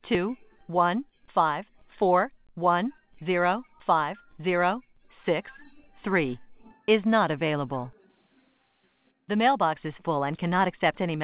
215410506 3 is not available. The mailbox is full and cannot accept any